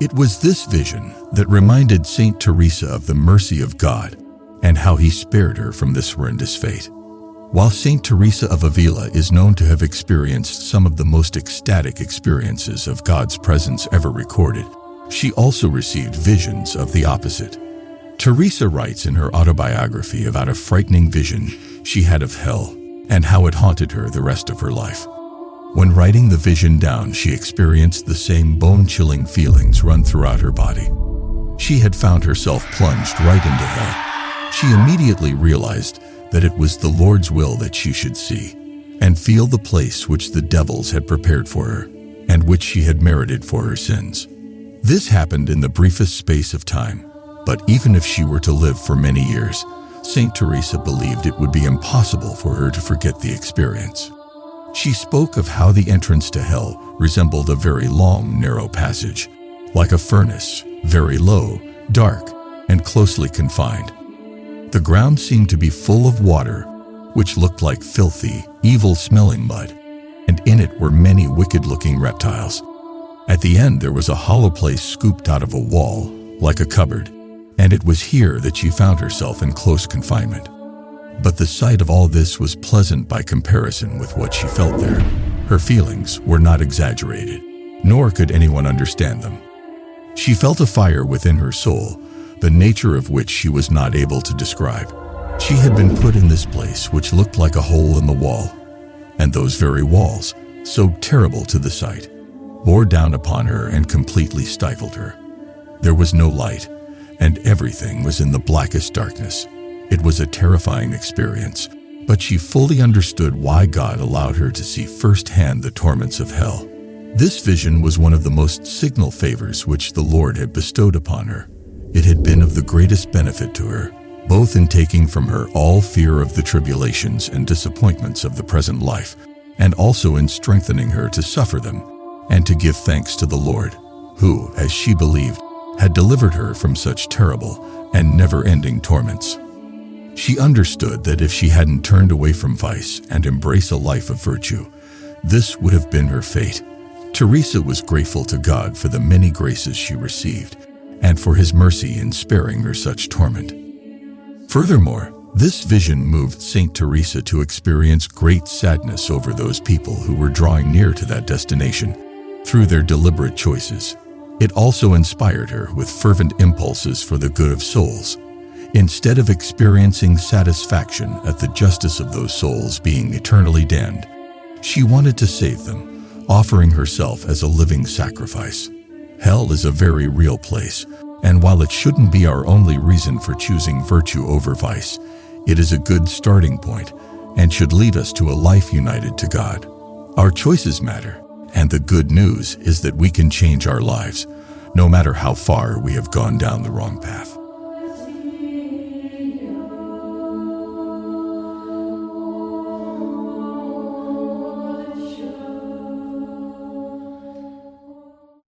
It was this vision that reminded Saint Teresa of the mercy of God and how he spared her from this horrendous fate. While Saint Teresa of Avila is known to have experienced some of the most ecstatic experiences of God's presence ever recorded, she also received visions of the opposite. Teresa writes in her autobiography about a frightening vision she had of hell and how it haunted her the rest of her life. When writing the vision down, she experienced the same bone-chilling feelings run throughout her body. She had found herself plunged right into hell. She immediately realized that it was the Lord's will that she should see and feel the place which the devils had prepared for her and which she had merited for her sins. This happened in the briefest space of time, but even if she were to live for many years, Saint Teresa believed it would be impossible for her to forget the experience. She spoke of how the entrance to hell resembled a very long, narrow passage, like a furnace, very low, dark, and closely confined. The ground seemed to be full of water, which looked like filthy, evil-smelling mud, and in it were many wicked-looking reptiles. At the end there was a hollow place scooped out of a wall, like a cupboard, and it was here that she found herself in close confinement. But the sight of all this was pleasant by comparison with what she felt there. Her feelings were not exaggerated, nor could anyone understand them. She felt a fire within her soul, the nature of which she was not able to describe. She had been put in this place which looked like a hole in the wall, and those very walls, so terrible to the sight, bore down upon her and completely stifled her. There was no light, and everything was in the blackest darkness. It was a terrifying experience, but she fully understood why God allowed her to see firsthand the torments of hell. This vision was one of the most signal favors which the Lord had bestowed upon her. It had been of the greatest benefit to her, both in taking from her all fear of the tribulations and disappointments of the present life, and also in strengthening her to suffer them, and to give thanks to the Lord, who, as she believed, had delivered her from such terrible and never-ending torments. She understood that if she hadn't turned away from vice and embraced a life of virtue, this would have been her fate. Teresa was grateful to God for the many graces she received, and for his mercy in sparing her such torment. Furthermore, this vision moved Saint Teresa to experience great sadness over those people who were drawing near to that destination through their deliberate choices. It also inspired her with fervent impulses for the good of souls. Instead of experiencing satisfaction at the justice of those souls being eternally damned, she wanted to save them, offering herself as a living sacrifice. Hell is a very real place, and while it shouldn't be our only reason for choosing virtue over vice, it is a good starting point and should lead us to a life united to God. Our choices matter, and the good news is that we can change our lives, no matter how far we have gone down the wrong path.